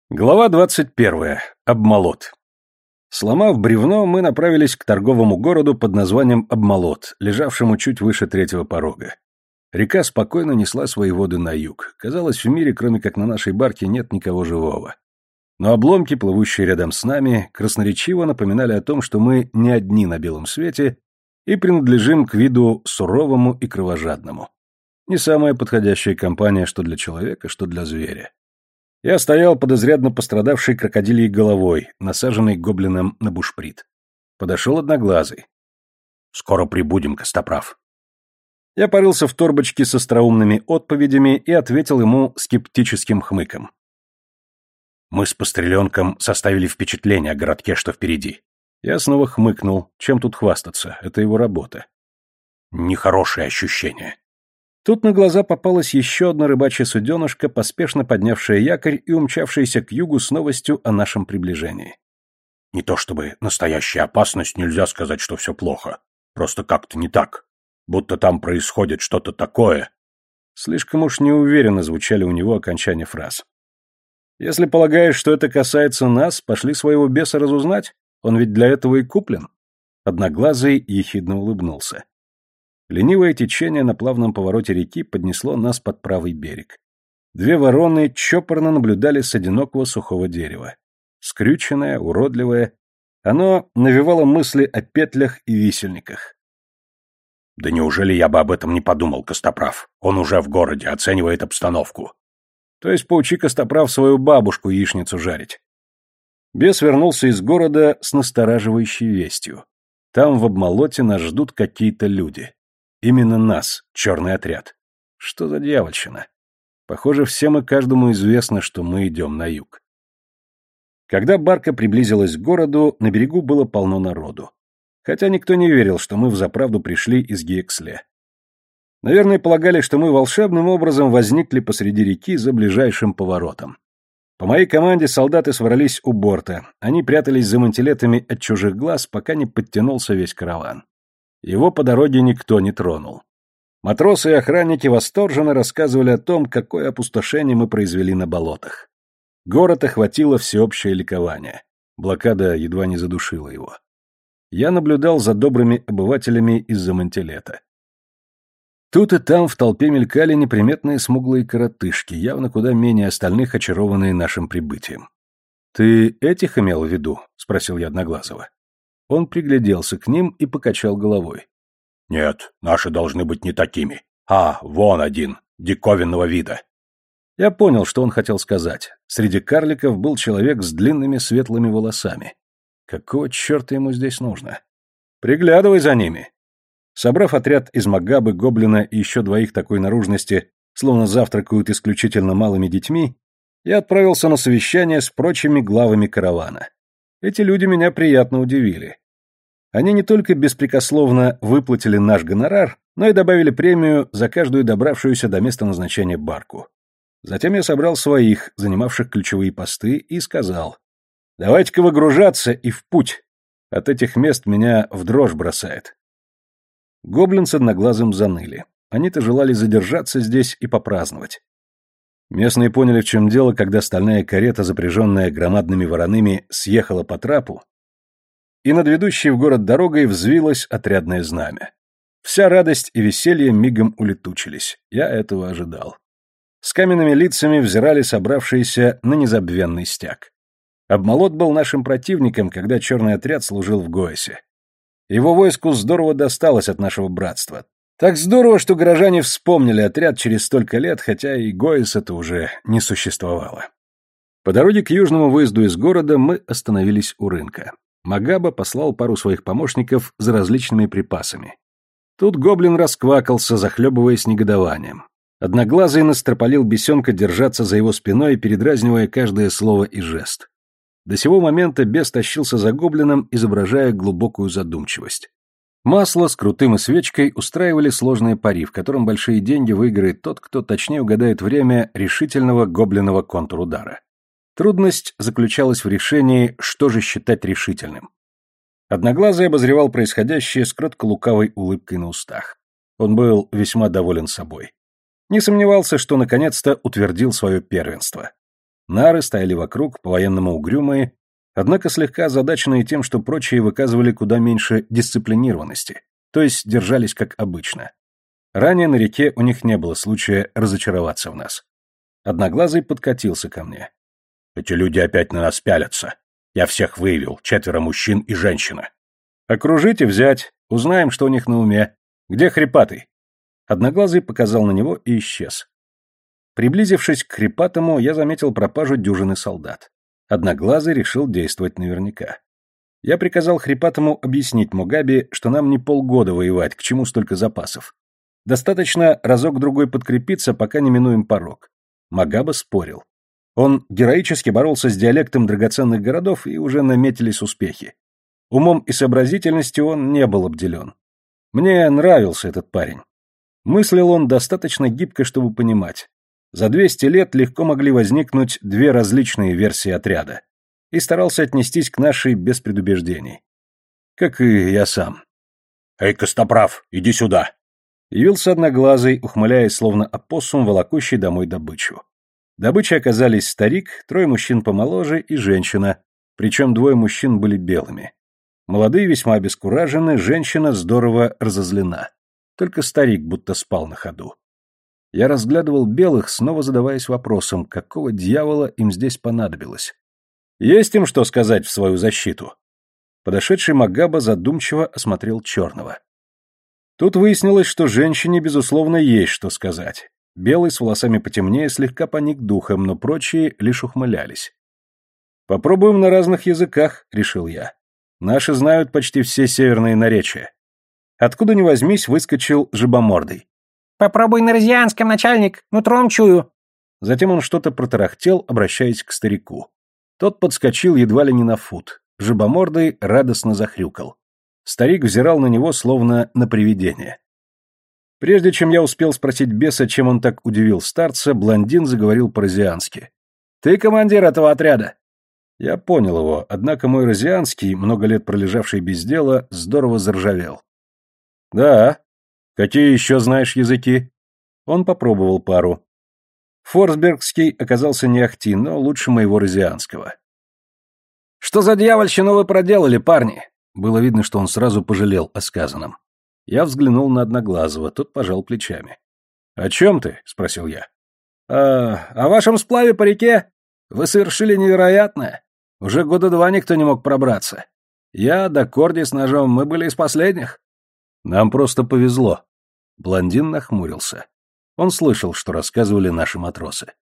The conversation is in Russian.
Глава 21. Обмолот. Сломав бревно, мы направились к торговому городу под названием Обмолот, лежавшему чуть выше третьего порога. Река спокойно несла свои воды на юг. Казалось, в мире, кроме как на нашей барке, нет никого живого. Но обломки, плывущие рядом с нами, красноречиво напоминали о том, что мы не одни на белом свете и принадлежим к виду суровому и кровожадному. Не самая подходящая компания что для человека, что для зверя. Я стоял под изрядно пострадавшей крокодилией головой, насаженной гоблином на бушприт. Подошел Одноглазый. «Скоро прибудем, Костоправ». Я порылся в торбочке с остроумными отповедями и ответил ему скептическим хмыком. Мы с Постреленком составили впечатление о городке, что впереди. Я снова хмыкнул. Чем тут хвастаться? Это его работа. Нехорошее ощущение. Тут на глаза попалась еще одна рыбачья суденышка, поспешно поднявшая якорь и умчавшаяся к югу с новостью о нашем приближении. Не то чтобы настоящая опасность, нельзя сказать, что все плохо. Просто как-то не так. Будто там происходит что-то такое. Слишком уж неуверенно звучали у него окончания фраз. Если полагаешь, что это касается нас, пошли своего беса разузнать. Он ведь для этого и куплен. Одноглазый ехидно улыбнулся. Ленивое течение на плавном повороте реки поднесло нас под правый берег. Две вороны чопорно наблюдали с одинокого сухого дерева. Скрюченное, уродливое, оно навевало мысли о петлях и висельниках. «Да неужели я бы об этом не подумал, Костоправ? Он уже в городе, оценивает обстановку». То есть поучи, Костоправ, свою бабушку яичницу жарить. Бес вернулся из города с настораживающей вестью. Там в Обмолоте нас ждут какие-то люди. Именно нас, черный отряд. Что за дьявольщина? Похоже, всем и каждому известно, что мы идем на юг. Когда барка приблизилась к городу, на берегу было полно народу. Хотя никто не верил, что мы взаправду пришли из Гиексле. Наверное, полагали, что мы волшебным образом возникли посреди реки за ближайшим поворотом. По моей команде солдаты сворались у борта. Они прятались за мантилетами от чужих глаз, пока не подтянулся весь караван. Его по дороге никто не тронул. Матросы и охранники восторженно рассказывали о том, какое опустошение мы произвели на болотах. Город охватило всеобщее ликование. Блокада едва не задушила его. Я наблюдал за добрыми обывателями из-за мантилета. Тут и там в толпе мелькали неприметные смуглые коротышки, явно куда менее остальных очарованные нашим прибытием. «Ты этих имел в виду?» — спросил я Одноглазого. Он пригляделся к ним и покачал головой. «Нет, наши должны быть не такими. Вон один, диковинного вида». Я понял, что он хотел сказать. Среди карликов был человек с длинными светлыми волосами. Какого черта ему здесь нужно? «Приглядывай за ними». Собрав отряд из Магабы, Гоблина и еще двоих такой наружности, словно завтракают исключительно малыми детьми, я отправился на совещание с прочими главами каравана. Эти люди меня приятно удивили. Они не только беспрекословно выплатили наш гонорар, но и добавили премию за каждую добравшуюся до места назначения барку. Затем я собрал своих, занимавших ключевые посты, и сказал: «Давайте-ка выгружаться и в путь. От этих мест меня в дрожь бросает». Гоблин с Одноглазым заныли. Они-то желали задержаться здесь и попраздновать. Местные поняли, в чем дело, когда стальная карета, запряженная громадными вороными, съехала по трапу, и над ведущей в город дорогой взвилось отрядное знамя. Вся радость и веселье мигом улетучились. Я этого ожидал. С каменными лицами взирали собравшиеся на незабвенный стяг. Обмолот был нашим противником, когда черный отряд служил в Гоэсе. Его войску здорово досталось от нашего братства. Так здорово, что горожане вспомнили отряд через столько лет, хотя и Гоэса-то уже не существовало. По дороге к южному выезду из города мы остановились у рынка. Магаба послал пару своих помощников за различными припасами. Тут гоблин расквакался, захлебываясь негодованием. Одноглазый настропалил бесенка держаться за его спиной, передразнивая каждое слово и жест. До сего момента бес тащился за гоблином, изображая глубокую задумчивость. Масло с крутым и свечкой устраивали сложные пари, в котором большие деньги выиграет тот, кто точнее угадает время решительного гоблиного контрудара. Трудность заключалась в решении, что же считать решительным. Одноглазый обозревал происходящее с кротко-лукавой улыбкой на устах. Он был весьма доволен собой. Не сомневался, что наконец-то утвердил свое первенство. Нары стояли вокруг, по-военному угрюмые, однако слегка озадаченные тем, что прочие выказывали куда меньше дисциплинированности, то есть держались как обычно. Ранее на реке у них не было случая разочароваться в нас. Одноглазый подкатился ко мне. «Эти люди опять на нас пялятся. Я всех выявил, 4 мужчин и женщина». «Окружите, взять, узнаем, что у них на уме. Где Хрипатый?» Одноглазый показал на него и исчез. Приблизившись к Хрипатому, я заметил пропажу дюжины солдат. Одноглазый решил действовать наверняка. Я приказал Хрипатому объяснить Мугабе, что нам не полгода воевать, к чему столько запасов. Достаточно разок-другой подкрепиться, пока не минуем порог. Магаба спорил. Он героически боролся с диалектом драгоценных городов, и уже наметились успехи. Умом и сообразительностью он не был обделен. Мне нравился этот парень. Мыслил он достаточно гибко, чтобы понимать. За 200 лет легко могли возникнуть 2 различные версии отряда. И старался отнестись к нашей без предубеждений. Как и я сам. «Эй, Костоправ, иди сюда!» Явился Одноглазый, ухмыляясь, словно опоссум, волокущий домой добычу. Добычей оказались старик, 3 мужчин помоложе и женщина, причем 2 мужчин были белыми. Молодые весьма обескуражены, женщина здорово разозлена. Только старик будто спал на ходу. Я разглядывал белых, снова задаваясь вопросом, какого дьявола им здесь понадобилось. Есть им что сказать в свою защиту? Подошедший Магаба задумчиво осмотрел черного. Тут выяснилось, что женщине, безусловно, есть что сказать. Белый с волосами потемнее слегка поник духом, но прочие лишь ухмылялись. «Попробуем на разных языках», — решил я. Наши знают почти все северные наречия. Откуда ни возьмись, выскочил Жабомордый. «Попробуй на розианском, начальник, нутром чую». Затем он что-то протарахтел, обращаясь к старику. Тот подскочил едва ли не на фут. Жабомордый радостно захрюкал. Старик взирал на него, словно на привидение. Прежде чем я успел спросить беса, чем он так удивил старца, блондин заговорил по-розиански. «Ты командир этого отряда?» Я понял его, однако мой розианский, много лет пролежавший без дела, здорово заржавел. «Да. Какие еще знаешь языки?» Он попробовал пару. Форсбергский оказался не ахти, но лучше моего розианского. «Что за дьявольщину вы проделали, парни?» Было видно, что он сразу пожалел о сказанном. Я взглянул на Одноглазого, тот пожал плечами. «О чем ты?» — спросил я. «О вашем сплаве по реке. Вы совершили невероятное. Уже 2 года никто не мог пробраться. Я да Корди с ножом, мы были из последних». «Нам просто повезло». Блондин нахмурился. Он слышал, что рассказывали наши матросы.